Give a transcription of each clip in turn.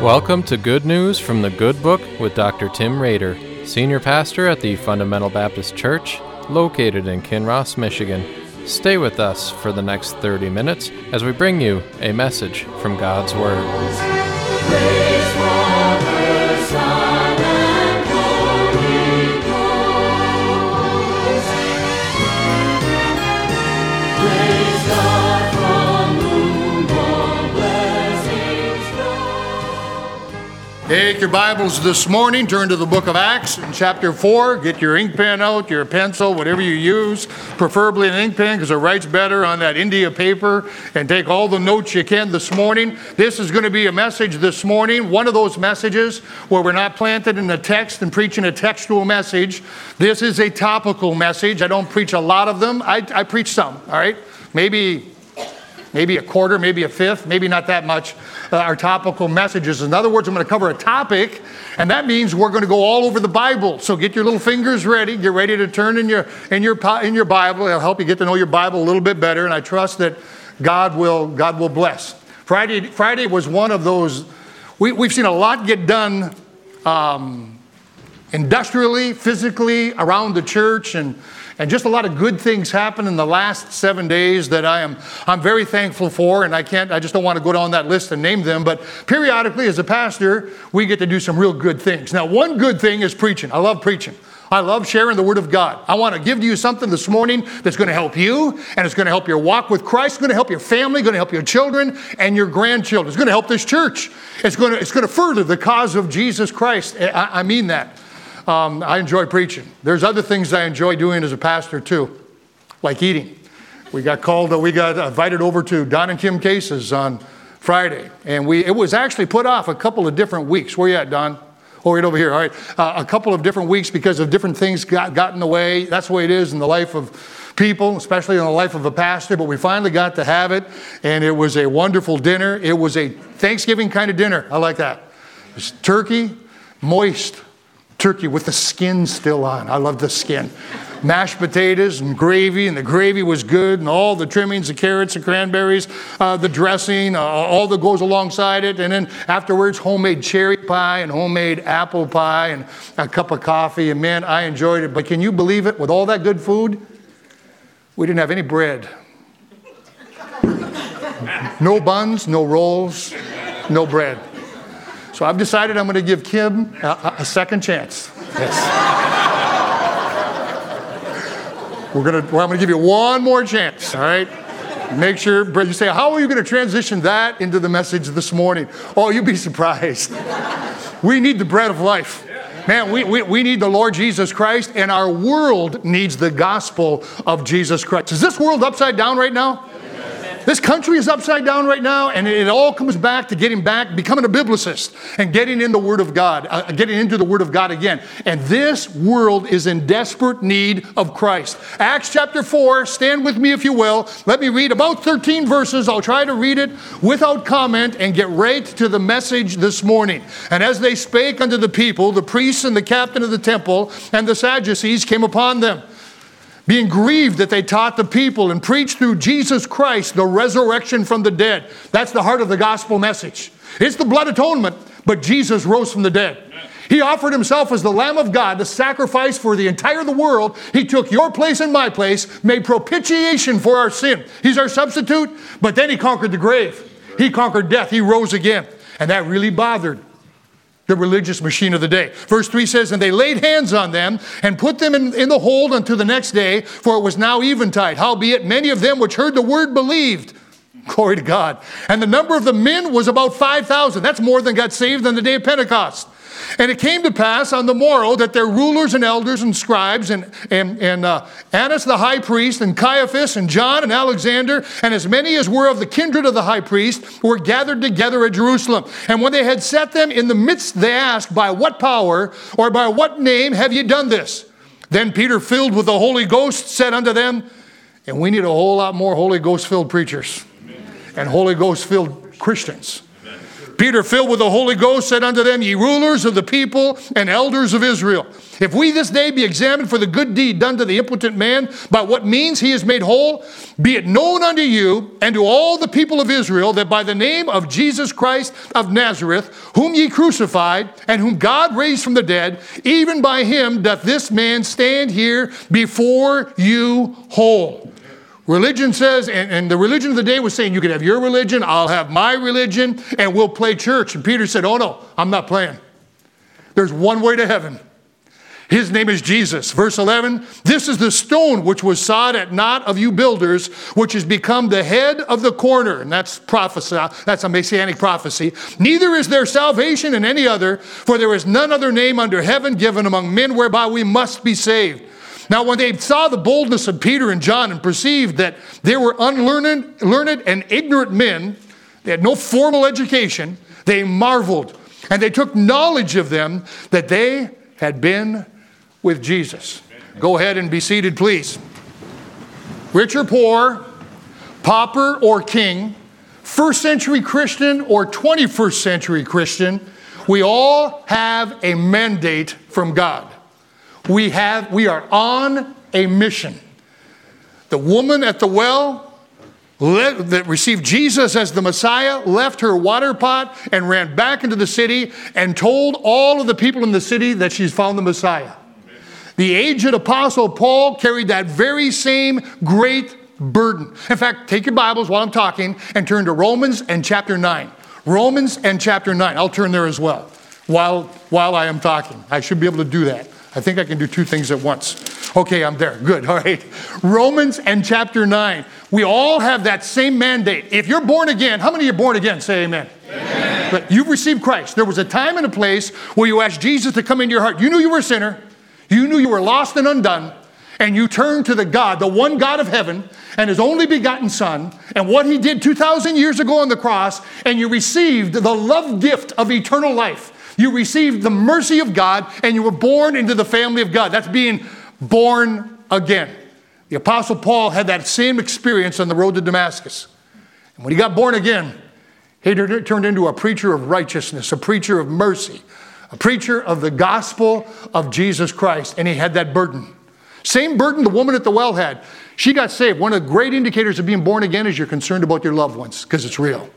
Welcome to Good News from the Good Book with Dr. Tim Rader, Senior Pastor at the Fundamental Baptist Church, located in Kinross, Michigan. Stay with us for the next 30 minutes as we bring you a message from God's Word. Take your Bibles this morning, turn to the book of Acts in chapter 4. Get your ink pen out, your pencil, whatever you use, preferably an ink pen because it writes better on that India paper, and take all the notes you can this morning. This is going to be a message this morning, one of those messages where we're not planted in the text and preaching a textual message. This is a topical message. I don't preach a lot of them. I preach some, all right? Maybe a quarter, maybe a fifth, maybe not that much, are topical messages. In other words, I'm going to cover a topic, and that means we're going to go all over the Bible. So get your little fingers ready. Get ready to turn in your Bible. It'll help you get to know your Bible a little bit better, and I trust that God will bless. Friday was one of those. We've seen a lot get done industrially, physically, around the church, and just a lot of good things happen in the last 7 days that I'm very thankful for, and I just don't want to go down that list and name them, but periodically as a pastor, we get to do some real good things. Now, one good thing is preaching. I love preaching. I love sharing the Word of God. I want to give to you something this morning that's going to help you, and it's going to help your walk with Christ. It's going to help your family, going to help your children and your grandchildren. It's going to help this church. It's going to further the cause of Jesus Christ. I mean that. I enjoy preaching. There's other things I enjoy doing as a pastor too, like eating. We got invited over to Don and Kim Case's on Friday, and it was actually put off a couple of different weeks. Where you at, Don? Oh, right over here. All right, a couple of different weeks because of different things got in the way. That's the way it is in the life of people, especially in the life of a pastor. But we finally got to have it, and it was a wonderful dinner. It was a Thanksgiving kind of dinner. I like that. It was turkey, moist turkey with the skin still on. I love the skin. Mashed potatoes and the gravy was good, and all the trimmings, the carrots, the cranberries, the dressing, all that goes alongside it. And then afterwards, homemade cherry pie and homemade apple pie and a cup of coffee. And man, I enjoyed it. But can you believe it? With all that good food, we didn't have any bread. No buns, no rolls, no bread. So I've decided I'm going to give Kim a second chance. Yes. I'm going to give you one more chance, all right? Make sure, you say, how are you going to transition that into the message this morning? Oh, you'd be surprised. We need the bread of life. Man, we need the Lord Jesus Christ, and our world needs the gospel of Jesus Christ. Is this world upside down right now? This country is upside down right now, and it all comes back to becoming a biblicist and getting in the Word of God, getting into the Word of God again. And this world is in desperate need of Christ. Acts chapter 4, stand with me if you will. Let me read about 13 verses. I'll try to read it without comment and get right to the message this morning. And as they spake unto the people, the priests and the captain of the temple and the Sadducees came upon them, being grieved that they taught the people and preached through Jesus Christ the resurrection from the dead. That's the heart of the gospel message. It's the blood atonement, but Jesus rose from the dead. He offered himself as the Lamb of God, the sacrifice for the entire world. He took your place and my place, made propitiation for our sin. He's our substitute, but then he conquered the grave. He conquered death. He rose again. And that really bothered the religious machine of the day. Verse 3 says, and they laid hands on them and put them in the hold until the next day, for it was now eventide. Howbeit, many of them which heard the word believed. Glory to God. And the number of the men was about 5,000. That's more than got saved on the day of Pentecost. And it came to pass on the morrow that their rulers and elders and scribes and Annas the high priest and Caiaphas and John and Alexander and as many as were of the kindred of the high priest were gathered together at Jerusalem. And when they had set them in the midst, they asked, by what power or by what name have ye done this? Then Peter, filled with the Holy Ghost, said unto them, and we need a whole lot more Holy Ghost filled preachers and Holy Ghost filled Christians. Peter, filled with the Holy Ghost, said unto them, Ye rulers of the people and elders of Israel, if we this day be examined for the good deed done to the impotent man, by what means he is made whole, be it known unto you and to all the people of Israel that by the name of Jesus Christ of Nazareth, whom ye crucified, and whom God raised from the dead, even by him doth this man stand here before you whole. Religion says, and the religion of the day was saying, you can have your religion, I'll have my religion, and we'll play church. And Peter said, oh no, I'm not playing. There's one way to heaven. His name is Jesus. Verse 11, this is the stone which was sawed at naught of you builders, which has become the head of the corner. And that's prophecy. That's a messianic prophecy. Neither is there salvation in any other, for there is none other name under heaven given among men whereby we must be saved. Now, when they saw the boldness of Peter and John and perceived that they were learned and ignorant men, they had no formal education, they marveled. And they took knowledge of them that they had been with Jesus. Go ahead and be seated, please. Rich or poor, pauper or king, first century Christian or 21st century Christian, we all have a mandate from God. We are on a mission. The woman at the well that received Jesus as the Messiah left her water pot and ran back into the city and told all of the people in the city that she's found the Messiah. The aged apostle Paul carried that very same great burden. In fact, take your Bibles while I'm talking and turn to Romans and chapter 9. Romans and chapter 9. I'll turn there as well while I am talking. I should be able to do that. I think I can do two things at once. Okay, I'm there. Good. All right. Romans and chapter 9. We all have that same mandate. If you're born again, how many of you are born again? Say amen. Amen. But you've received Christ. There was a time and a place where you asked Jesus to come into your heart. You knew you were a sinner. You knew you were lost and undone. And you turned to the God, the one God of heaven, and his only begotten Son, and what he did 2,000 years ago on the cross, and you received the love gift of eternal life. You received the mercy of God, and you were born into the family of God. That's being born again. The Apostle Paul had that same experience on the road to Damascus. And when he got born again, he turned into a preacher of righteousness, a preacher of mercy, a preacher of the gospel of Jesus Christ. And he had that burden. Same burden the woman at the well had. She got saved. One of the great indicators of being born again is you're concerned about your loved ones, because it's real.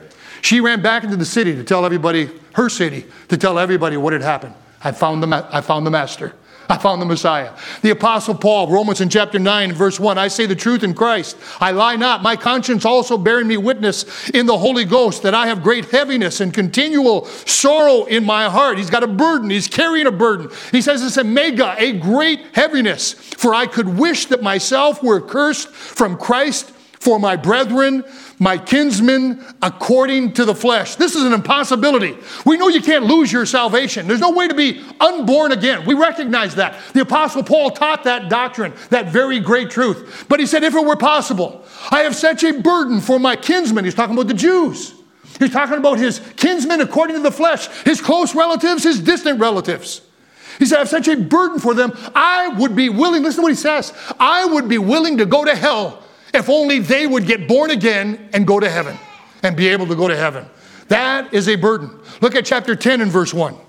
She ran back into the city to tell everybody, her city, to tell everybody what had happened. I found the Master. I found the Messiah. The Apostle Paul, Romans in chapter 9, verse 1, I say the truth in Christ. I lie not. My conscience also bearing me witness in the Holy Ghost that I have great heaviness and continual sorrow in my heart. He's got a burden. He's carrying a burden. He says it's a mega, a great heaviness. For I could wish that myself were cursed from Christ for my brethren, my kinsmen, according to the flesh. This is an impossibility. We know you can't lose your salvation. There's no way to be unborn again. We recognize that. The Apostle Paul taught that doctrine, that very great truth. But he said, if it were possible, I have such a burden for my kinsmen. He's talking about the Jews. He's talking about his kinsmen according to the flesh, his close relatives, his distant relatives. He said, I have such a burden for them. I would be willing, listen to what he says, I would be willing to go to hell if only they would get born again and go to heaven and be able to go to heaven. That is a burden. Look at chapter 10 and verse 1.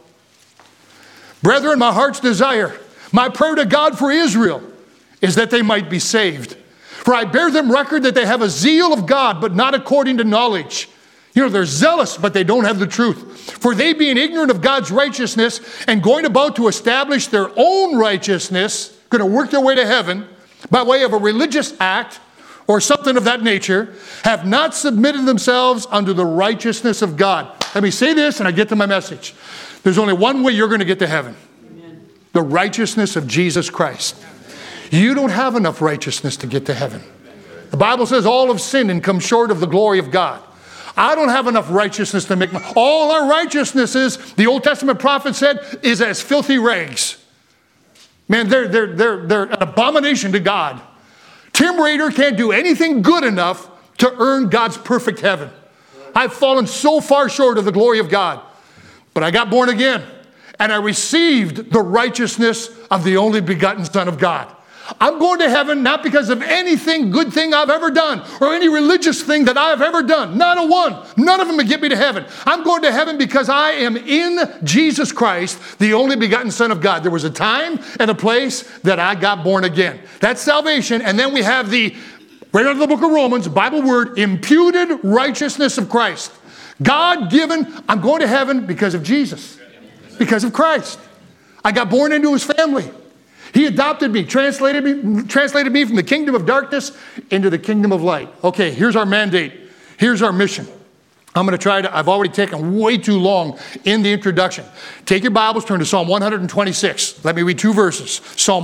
Brethren, my heart's desire, my prayer to God for Israel is that they might be saved. For I bear them record that they have a zeal of God, but not according to knowledge. You know, they're zealous, but they don't have the truth. For they being ignorant of God's righteousness and going about to establish their own righteousness, going to work their way to heaven by way of a religious act, or something of that nature, have not submitted themselves unto the righteousness of God. Let me say this and I get to my message. There's only one way you're going to get to heaven. Amen. The righteousness of Jesus Christ. You don't have enough righteousness to get to heaven. The Bible says all have sinned and come short of the glory of God. I don't have enough righteousness to make all our righteousnesses, the Old Testament prophet said, is as filthy rags. Man, they're an abomination to God. Tim Rader can't do anything good enough to earn God's perfect heaven. I've fallen so far short of the glory of God. But I got born again, and I received the righteousness of the only begotten Son of God. I'm going to heaven not because of anything, good thing I've ever done or any religious thing that I've ever done. Not a one. None of them will get me to heaven. I'm going to heaven because I am in Jesus Christ, the only begotten Son of God. There was a time and a place that I got born again. That's salvation. And then we have the, right out of the book of Romans, Bible word, imputed righteousness of Christ. God given, I'm going to heaven because of Jesus, because of Christ. I got born into his family. He adopted me, translated me from the kingdom of darkness into the kingdom of light. Okay, here's our mandate. Here's our mission. I'm going to try to, I've already taken way too long in the introduction. Take your Bibles, turn to Psalm 126. Let me read 2 verses. Psalm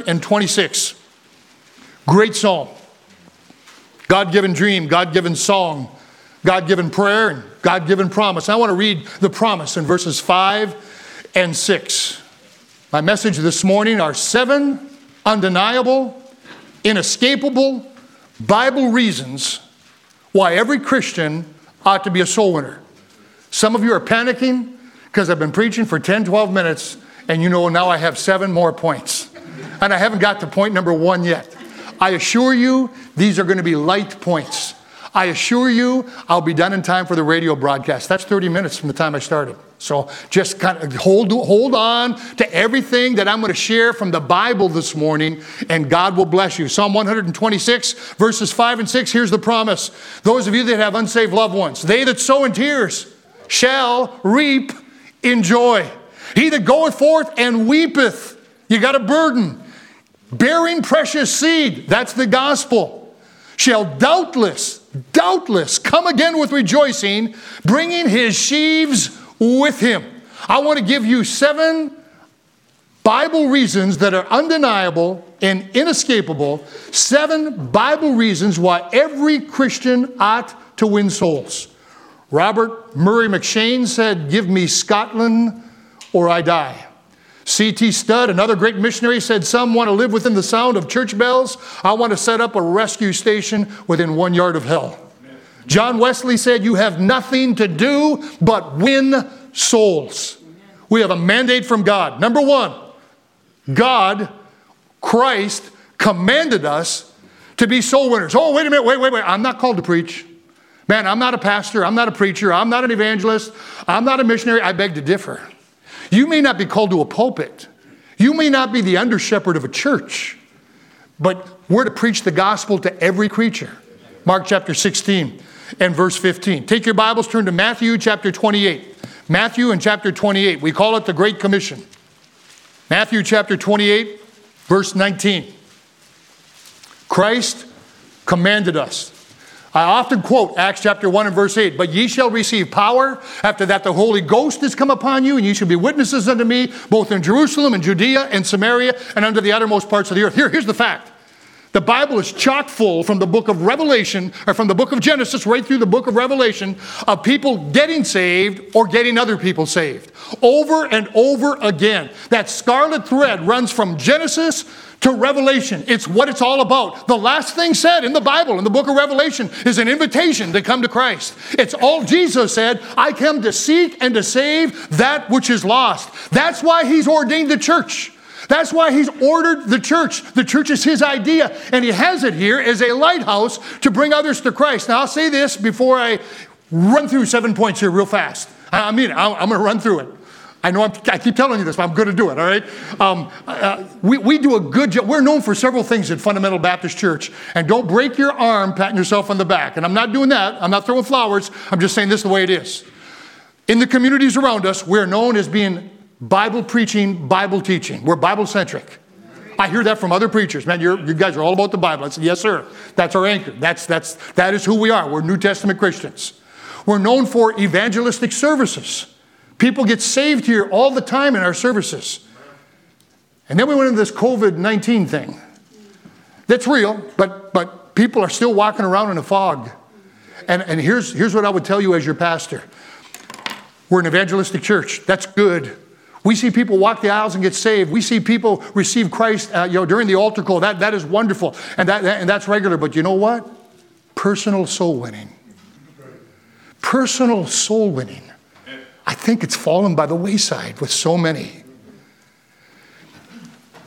126. Great psalm. God-given dream, God-given song, God-given prayer, and God-given promise. I want to read the promise in verses 5 and 6. My message this morning are 7 undeniable, inescapable Bible reasons why every Christian ought to be a soul winner. Some of you are panicking because I've been preaching for 10, 12 minutes, and you know now I have 7 more points. And I haven't got to point number 1 yet. I assure you, these are going to be light points. I assure you, I'll be done in time for the radio broadcast. That's 30 minutes from the time I started. So just kind of hold on to everything that I'm going to share from the Bible this morning, and God will bless you. Psalm 126, verses 5 and 6, here's the promise. Those of you that have unsaved loved ones, they that sow in tears shall reap in joy. He that goeth forth and weepeth, you got a burden, bearing precious seed, that's the gospel, shall doubtless come again with rejoicing, bringing his sheaves with him. I want to give you 7 Bible reasons that are undeniable and inescapable. 7 Bible reasons why every Christian ought to win souls. Robert Murray McShane said, "Give me Scotland or I die." C.T. Studd, another great missionary, said, "Some want to live within the sound of church bells. I want to set up a rescue station within 1 yard of hell." John Wesley said, "You have nothing to do but win souls." We have a mandate from God. Number 1, God, Christ, commanded us to be soul winners. Oh, wait a minute, wait. I'm not called to preach. Man, I'm not a pastor. I'm not a preacher. I'm not an evangelist. I'm not a missionary. I beg to differ. You may not be called to a pulpit. You may not be the under shepherd of a church. But we're to preach the gospel to every creature. Mark chapter 16 and verse 15. Take your Bibles, turn to Matthew chapter 28. Matthew and chapter 28. We call it the Great Commission. Matthew chapter 28, verse 19. Christ commanded us. I often quote Acts chapter 1 and verse 8, "But ye shall receive power. After that the Holy Ghost is come upon you, and ye shall be witnesses unto me, both in Jerusalem and Judea and Samaria, and unto the uttermost parts of the earth." Here's the fact. The Bible is chock full from the book of Revelation, or from the book of Genesis right through the book of Revelation, of people getting saved or getting other people saved. Over and over again. That scarlet thread runs from Genesis to Revelation. It's what it's all about. The last thing said in the Bible, in the book of Revelation, is an invitation to come to Christ. It's all Jesus said, "I come to seek and to save that which is lost." That's why he's ordained the church. That's why he's ordered the church. The church is his idea, and he has it here as a lighthouse to bring others to Christ. Now, I'll say this before I run through 7 points here real fast. I mean, I'm going to run through it. I know I keep telling you this, but I'm going to do it, all right? We do a good job. We're known for several things at Fundamental Baptist Church. And don't break your arm patting yourself on the back. And I'm not doing that. I'm not throwing flowers. I'm just saying this the way it is. In the communities around us, we're known as being Bible preaching, Bible teaching. We're Bible-centric. I hear that from other preachers. Man, you guys are all about the Bible. I said, yes, sir. That's our anchor. That is who we are. We're New Testament Christians. We're known for evangelistic services. People get saved here all the time in our services. And then we went into this COVID-19 thing. That's real, but people are still walking around in a fog. And here's what I would tell you as your pastor. We're an evangelistic church. That's good. We see people walk the aisles and get saved. We see people receive Christ during the altar call. That is wonderful. And that's regular. But you know what? Personal soul winning. Personal soul winning. I think it's fallen by the wayside with so many.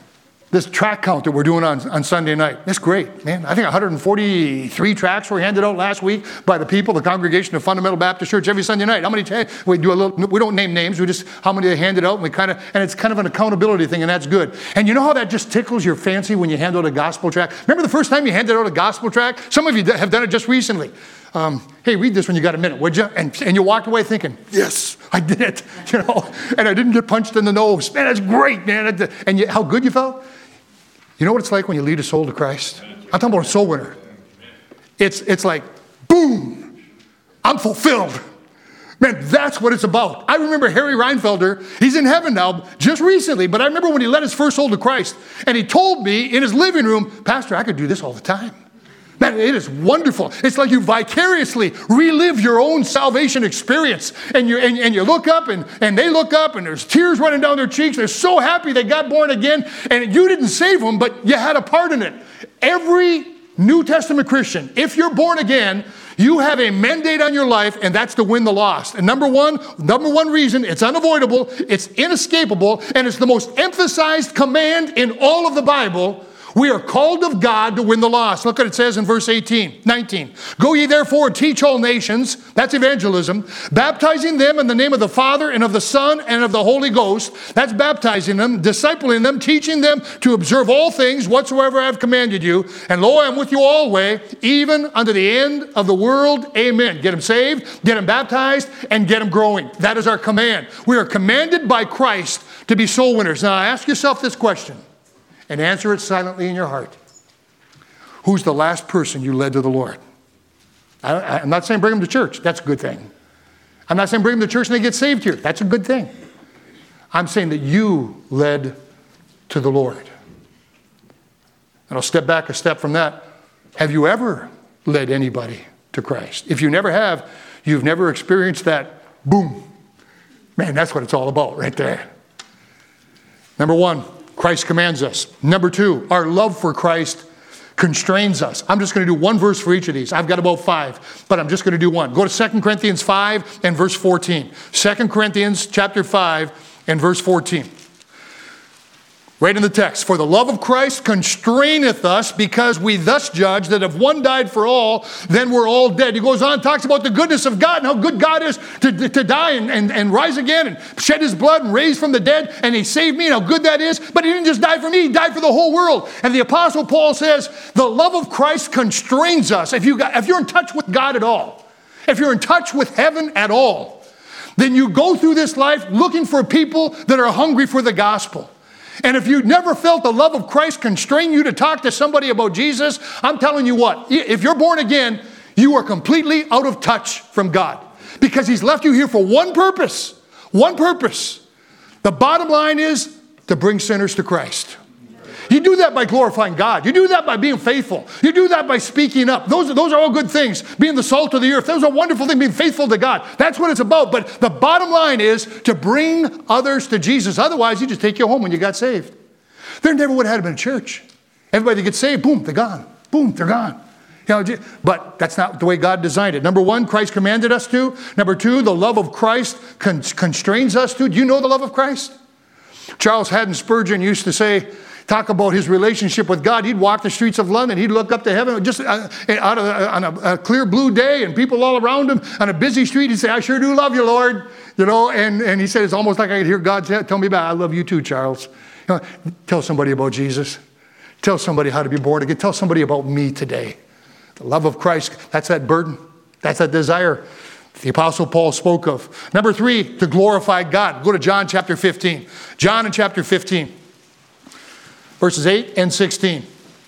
this track count that we're doing on Sunday night. It's great, man. I think 143 tracts were handed out last week by the people, the congregation of Fundamental Baptist Church every Sunday night. How many we do a little, we don't name names, we just how many they handed out, and it's kind of an accountability thing, and that's good. And you know how that just tickles your fancy when you hand out a gospel tract? Remember the first time you handed out a gospel tract? Some of you have done it just recently. Hey, read this when you got a minute, would you? And you walked away thinking, yes, I did it, and I didn't get punched in the nose. Man, that's great, man. And how good you felt? You know what it's like when you lead a soul to Christ? I'm talking about a soul winner. It's like, boom, I'm fulfilled. Man, that's what it's about. I remember Harry Reinfelder, he's in heaven now, just recently, but I remember when he led his first soul to Christ, and he told me in his living room, Pastor, I could do this all the time. Man, it is wonderful. It's like you vicariously relive your own salvation experience. And you look up and they look up and there's tears running down their cheeks. They're so happy they got born again. And you didn't save them, but you had a part in it. Every New Testament Christian, if you're born again, you have a mandate on your life, and that's to win the lost. And number one reason, it's unavoidable, it's inescapable, and it's the most emphasized command in all of the Bible. We are called of God to win the lost. Look what it says in verse 19. Go ye therefore and teach all nations, that's evangelism, baptizing them in the name of the Father and of the Son and of the Holy Ghost, that's baptizing them, discipling them, teaching them to observe all things whatsoever I have commanded you. And lo, I am with you always, even unto the end of the world. Amen. Get them saved, get them baptized, and get them growing. That is our command. We are commanded by Christ to be soul winners. Now ask yourself this question, and answer it silently in your heart. Who's the last person you led to the Lord? I'm not saying bring them to church. That's a good thing. I'm not saying bring them to church and they get saved here. That's a good thing. I'm saying that you led to the Lord. And I'll step back a step from that. Have you ever led anybody to Christ? If you never have, you've never experienced that boom. Man, that's what it's all about right there. Number one, Christ commands us. Number two, our love for Christ constrains us. I'm just going to do one verse for each of these. I've got about 5, but I'm just going to do one. Go to 2 Corinthians 5 and verse 14. 2 Corinthians chapter 5 and verse 14. Right in the text. For the love of Christ constraineth us, because we thus judge that if one died for all, then we're all dead. He goes on, talks about the goodness of God and how good God is to die and rise again and shed his blood and raise from the dead, and he saved me and how good that is. But he didn't just die for me, he died for the whole world. And the Apostle Paul says, the love of Christ constrains us. If you're in touch with God at all, if you're in touch with heaven at all, then you go through this life looking for people that are hungry for the gospel. And if you never felt the love of Christ constrain you to talk to somebody about Jesus, I'm telling you what, if you're born again, you are completely out of touch from God. Because he's left you here for one purpose. One purpose. The bottom line is to bring sinners to Christ. You do that by glorifying God. You do that by being faithful. You do that by speaking up. Those are all good things. Being the salt of the earth. Those are wonderful things, being faithful to God. That's what it's about. But the bottom line is to bring others to Jesus. Otherwise, you just take you home when you got saved. There never would have had been a church. Everybody that gets saved, boom, they're gone. Boom, they're gone. But that's not the way God designed it. Number one, Christ commanded us to. Number two, the love of Christ constrains us to. Do you know the love of Christ? Charles Haddon Spurgeon used to say, talk about his relationship with God. He'd walk the streets of London. He'd look up to heaven just on a clear blue day and people all around him on a busy street. He'd say, I sure do love you, Lord. And he said, it's almost like I could hear God tell me back, I love you too, Charles. Tell somebody about Jesus. Tell somebody how to be born again. Tell somebody about me today. The love of Christ, that's that burden. That's that desire the Apostle Paul spoke of. Number three, to glorify God. Go to John chapter 15. John in chapter 15. Verses 8 and 16.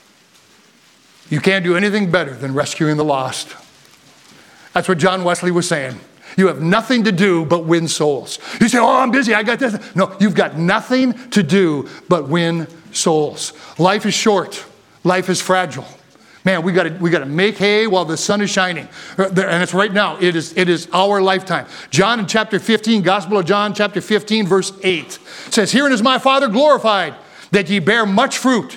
You can't do anything better than rescuing the lost. That's what John Wesley was saying. You have nothing to do but win souls. You say, oh, I'm busy, I got this. No, you've got nothing to do but win souls. Life is short. Life is fragile. Man, we got to make hay while the sun is shining. And it's right now. It is our lifetime. John in chapter 15, Gospel of John, chapter 15, verse 8. Says, herein is my Father glorified, that ye bear much fruit,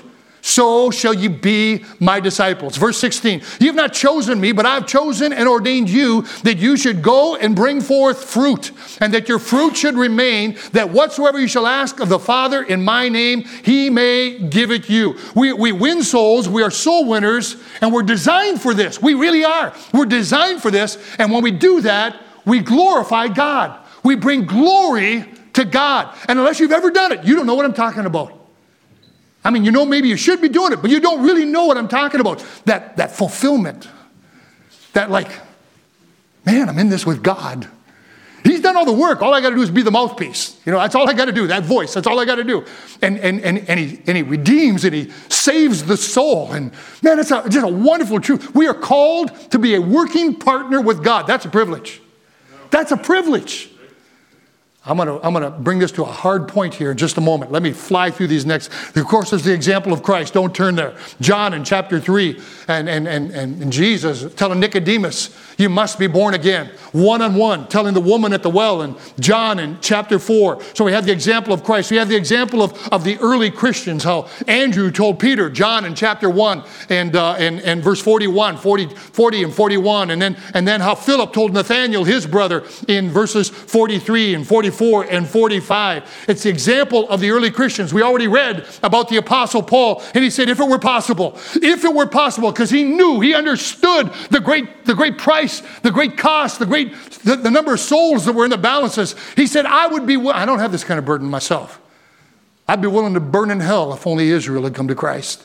so shall you be my disciples. Verse 16, you have not chosen me, but I've chosen and ordained you that you should go and bring forth fruit, and that your fruit should remain, that whatsoever you shall ask of the Father in my name, he may give it you. We win souls, we are soul winners, and we're designed for this. We really are. We're designed for this, and when we do that, we glorify God. We bring glory to God. And unless you've ever done it, you don't know what I'm talking about. I mean, you know, maybe you should be doing it, but you don't really know what I'm talking about. That fulfillment. That like, man, I'm in this with God. He's done all the work. All I got to do is be the mouthpiece. You know, that's all I got to do. That voice, that's all I got to do. And he redeems and he saves the soul. And man, it's just a wonderful truth. We are called to be a working partner with God. That's a privilege. That's a privilege. I'm gonna bring this to a hard point here in just a moment. Let me fly through these next. Of course, there's the example of Christ. Don't turn there. John in chapter 3, and Jesus telling Nicodemus, you must be born again. One-on-one, telling the woman at the well, and John in chapter 4. So we have the example of Christ. We have the example of the early Christians, how Andrew told Peter, John in chapter 1, and verse 41, 40 and 41, and then how Philip told Nathanael, his brother, in verses 43 and 44 and 45. It's the example of the early Christians. We already read about the Apostle Paul, and he said, if it were possible, because he knew, he understood the great price, the great cost, the number of souls that were in the balances. He said, I don't have this kind of burden myself. I'd be willing to burn in hell if only Israel had come to Christ.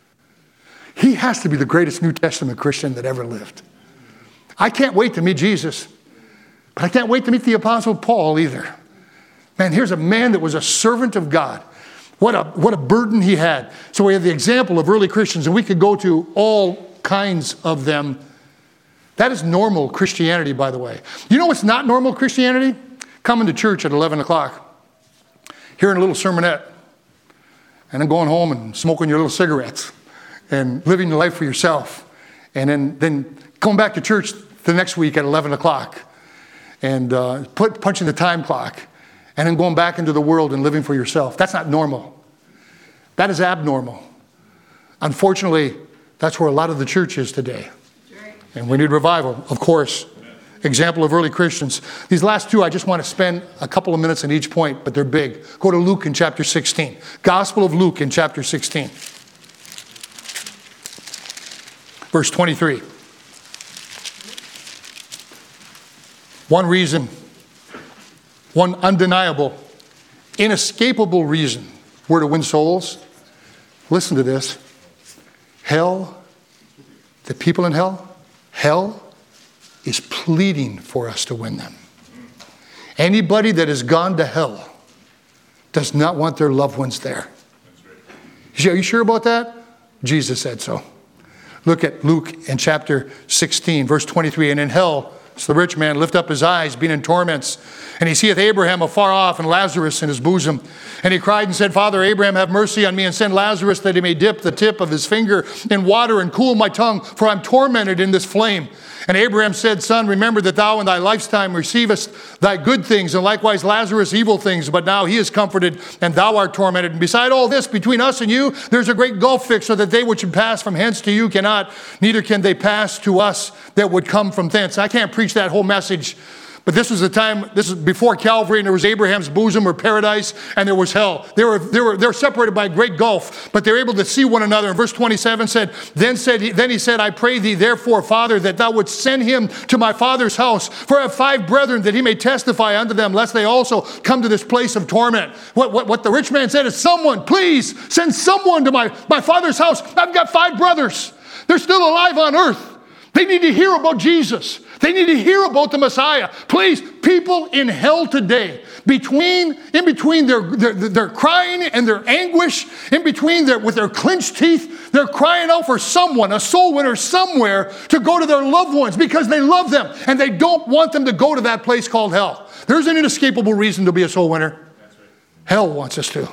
He has to be the greatest New Testament Christian that ever lived. I can't wait to meet Jesus, but I can't wait to meet the Apostle Paul either. Man, here's a man that was a servant of God. What a burden he had. So we have the example of early Christians, and we could go to all kinds of them. That is normal Christianity, by the way. You know what's not normal Christianity? Coming to church at 11 o'clock, hearing a little sermonette, and then going home and smoking your little cigarettes and living the life for yourself. And then going back to church the next week at 11 o'clock and punching the time clock. And then going back into the world and living for yourself. That's not normal. That is abnormal. Unfortunately, that's where a lot of the church is today. And we need revival, of course. Example of early Christians. These last two, I just want to spend a couple of minutes on each point, but they're big. Go to Luke in chapter 16. Gospel of Luke in chapter 16. Verse 23. One reason, one undeniable, inescapable reason we're to win souls. Listen to this. Hell, the people in hell is pleading for us to win them. Anybody that has gone to hell does not want their loved ones there. Are you sure about that? Jesus said so. Look at Luke in chapter 16, verse 23. And in hell, so the rich man lift up his eyes, being in torments, and he seeth Abraham afar off and Lazarus in his bosom. And he cried and said, Father Abraham, have mercy on me, and send Lazarus that he may dip the tip of his finger in water and cool my tongue, for I'm tormented in this flame. And Abraham said, Son, remember that thou in thy lifetime receivest thy good things, and likewise Lazarus evil things. But now he is comforted, and thou art tormented. And beside all this, between us and you, there's a great gulf fixed, so that they which should pass from hence to you cannot, neither can they pass to us that would come from thence. I can't preach that whole message, but this was the time, this is before Calvary, and there was Abraham's bosom or paradise, and there was hell. They were separated by a great gulf, but they were able to see one another. And verse 27 said, Then he said, I pray thee therefore, Father, that thou wouldst send him to my father's house, for I have 5 brethren, that he may testify unto them, lest they also come to this place of torment. What the rich man said is, someone, please send someone to my father's house. I've got 5 brothers. They're still alive on earth. They need to hear about Jesus. They need to hear about the Messiah. Please, people in hell today, in between their crying and their anguish, with their clenched teeth, they're crying out for someone, a soul winner somewhere, to go to their loved ones because they love them and they don't want them to go to that place called hell. There's an inescapable reason to be a soul winner. That's right. Hell wants us to.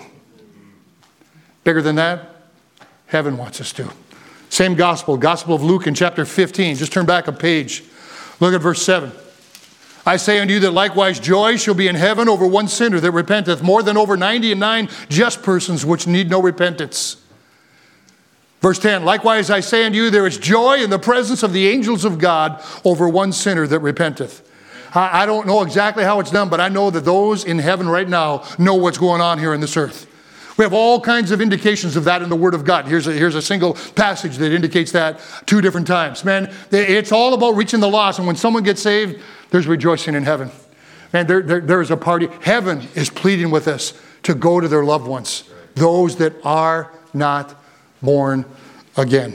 Bigger than that, heaven wants us to. Same gospel of Luke in chapter 15. Just turn back a page. Look at verse 7. I say unto you that likewise joy shall be in heaven over one sinner that repenteth, more than over 99 just persons which need no repentance. Verse 10, likewise I say unto you, there is joy in the presence of the angels of God over one sinner that repenteth. I don't know exactly how it's done, but I know that those in heaven right now know what's going on here in this earth. We have all kinds of indications of that in the Word of God. Here's a single passage that indicates that 2 different times. Man, it's all about reaching the lost. And when someone gets saved, there's rejoicing in heaven. Man, there is a party. Heaven is pleading with us to go to their loved ones, those that are not born again.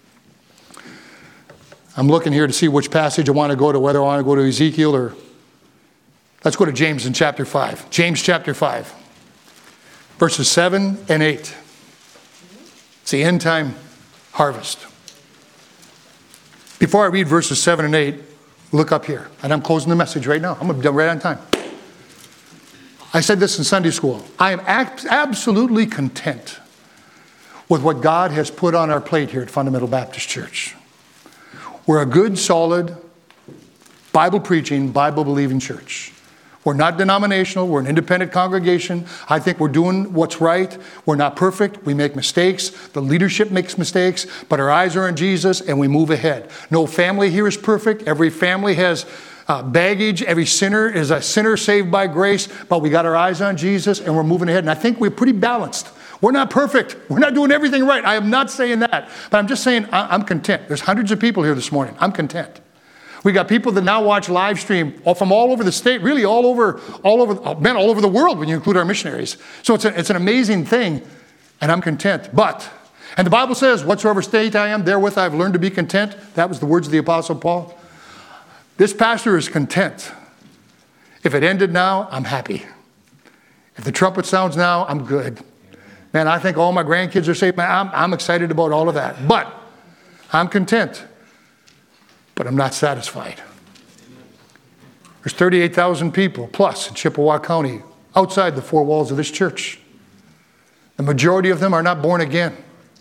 I'm looking here to see which passage I want to go to, whether I want to go to Ezekiel or... Let's go to James in chapter 5. James chapter 5. Verses 7 and 8. It's the end time harvest. Before I read verses 7 and 8, look up here. And I'm closing the message right now. I'm going to be right on time. I said this in Sunday school. I am absolutely content with what God has put on our plate here at Fundamental Baptist Church. We're a good, solid, Bible-preaching, Bible-believing church. We're not denominational. We're an independent congregation. I think we're doing what's right. We're not perfect. We make mistakes. The leadership makes mistakes. But our eyes are on Jesus and we move ahead. No family here is perfect. Every family has baggage. Every sinner is a sinner saved by grace. But we got our eyes on Jesus and we're moving ahead. And I think we're pretty balanced. We're not perfect. We're not doing everything right. I am not saying that. But I'm just saying I'm content. There's hundreds of people here this morning. I'm content. We got people that now watch live stream from all over the state, really all over the world when you include our missionaries. So it's an amazing thing, and I'm content. And the Bible says, whatsoever state I am, therewith I've learned to be content. That was the words of the Apostle Paul. This pastor is content. If it ended now, I'm happy. If the trumpet sounds now, I'm good. Man, I think all my grandkids are saved. Man, I'm excited about all of that. But I'm content. But I'm not satisfied. There's 38,000 people plus in Chippewa County outside the 4 walls of this church. The majority of them are not born again.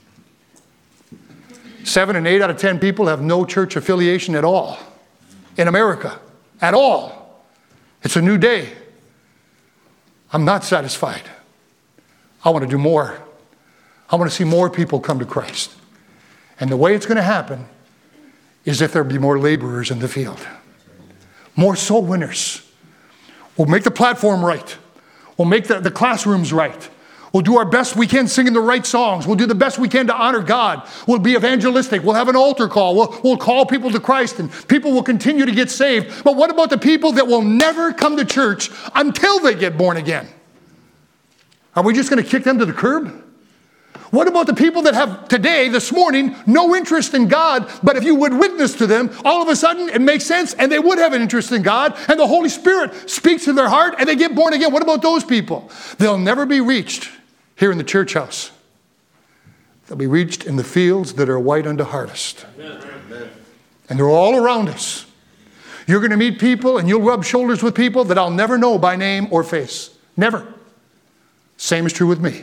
7 and 8 out of 10 people have no church affiliation at all in America. At all. It's a new day. I'm not satisfied. I want to do more. I want to see more people come to Christ. And the way it's going to happen is if there be more laborers in the field. More soul winners. We'll make the platform right. We'll make the classrooms right. We'll do our best we can singing the right songs. We'll do the best we can to honor God. We'll be evangelistic. We'll have an altar call. We'll call people to Christ and people will continue to get saved. But what about the people that will never come to church until they get born again? Are we just going to kick them to the curb? What about the people that have today, this morning, no interest in God, but if you would witness to them, all of a sudden it makes sense and they would have an interest in God and the Holy Spirit speaks to their heart and they get born again. What about those people? They'll never be reached here in the church house. They'll be reached in the fields that are white unto harvest. Amen. And they're all around us. You're going to meet people and you'll rub shoulders with people that I'll never know by name or face. Never. Same is true with me.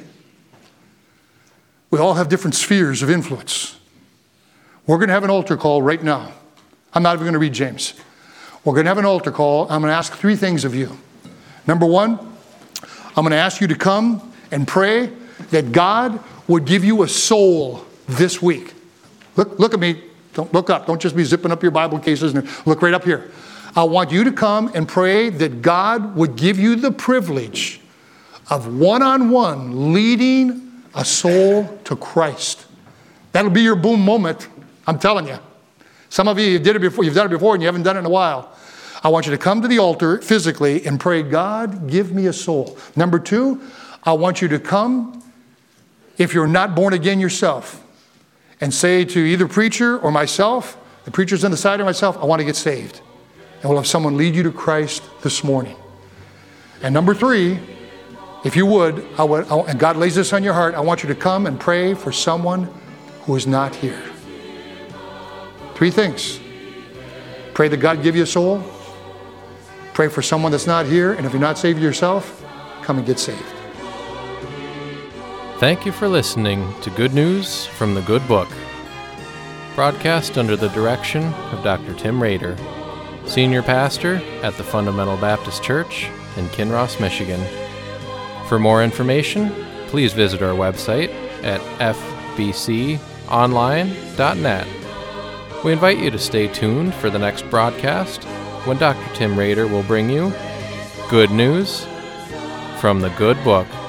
We all have different spheres of influence. We're going to have an altar call right now. I'm not even going to read James. We're going to have an altar call. I'm going to ask 3 things of you. Number 1, I'm going to ask you to come and pray that God would give you a soul this week. Look at me. Don't look up. Don't just be zipping up your Bible cases. And look right up here. I want you to come and pray that God would give you the privilege of one-on-one leading a soul to Christ. That'll be your boom moment. I'm telling you. Some of you did it before. You've done it before and you haven't done it in a while. I want you to come to the altar physically and pray, God, give me a soul. Number 2, I want you to come, if you're not born again yourself, and say to either preacher or myself, the preacher's on the side or myself, I want to get saved. And we'll have someone lead you to Christ this morning. And number 3, if you would, and God lays this on your heart, I want you to come and pray for someone who is not here. 3 things. Pray that God give you a soul. Pray for someone that's not here. And if you're not saved yourself, come and get saved. Thank you for listening to Good News from the Good Book. Broadcast under the direction of Dr. Tim Rader, Senior Pastor at the Fundamental Baptist Church in Kinross, Michigan. For more information, please visit our website at fbc.org. online.net. We invite you to stay tuned for the next broadcast when Dr. Tim Rader will bring you good news from the Good Book.